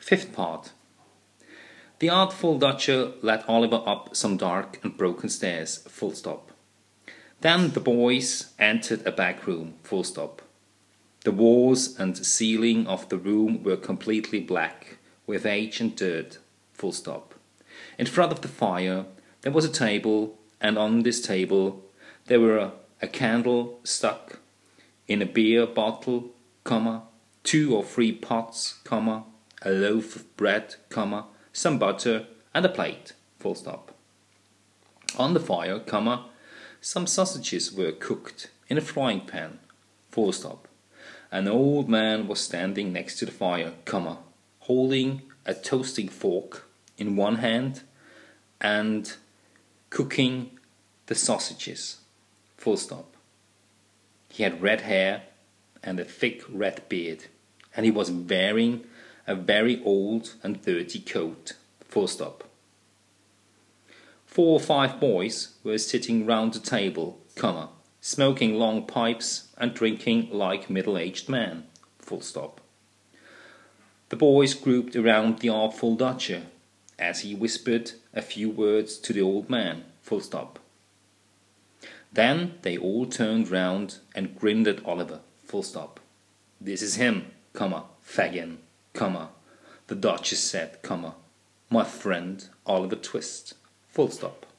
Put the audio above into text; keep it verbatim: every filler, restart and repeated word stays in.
Fifth part. The Artful Dodger led Oliver up some dark and broken stairs, full stop. Then the boys entered a back room, full stop. The walls and ceiling of the room were completely black, with age and dirt, full stop. In front of the fire there was a table, and on this table there were a, a candle stuck in a beer bottle, comma, two or three pots, comma, a loaf of bread, comma, some butter, and a plate, full stop. On the fire, comma, some sausages were cooked in a frying pan, full stop. An old man was standing next to the fire, comma, holding a toasting fork in one hand and cooking the sausages, full stop. He had red hair and a thick red beard, and he was wearing a very old and dirty coat, full stop. Four or five boys were sitting round the table, comma, smoking long pipes and drinking like middle-aged men, full stop. The boys grouped around the Artful Dodger as he whispered a few words to the old man, full stop. Then they all turned round and grinned at Oliver, full stop. "This is him, comma, Fagin, comma," the Dodger said, comma, "my friend Oliver Twist, full stop."